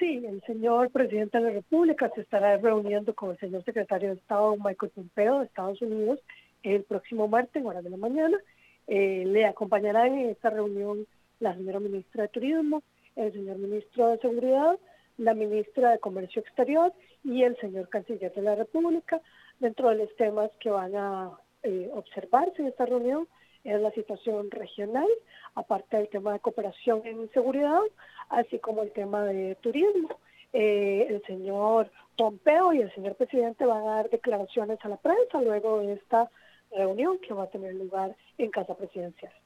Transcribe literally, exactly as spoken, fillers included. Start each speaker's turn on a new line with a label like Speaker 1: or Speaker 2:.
Speaker 1: Sí, el señor presidente de la República se estará reuniendo con el señor secretario de Estado, Michael Pompeo, de Estados Unidos, el próximo martes, en horas de la mañana. Eh, le acompañarán en esta reunión la señora ministra de Turismo, el señor ministro de Seguridad, la ministra de Comercio Exterior y el señor canciller de la República. Dentro de los temas que van a eh, observarse en esta reunión es la situación regional, aparte del tema de cooperación en seguridad, así como el tema de turismo. Eh, el señor Pompeo y el señor presidente van a dar declaraciones a la prensa luego de esta reunión que va a tener lugar en Casa Presidencial.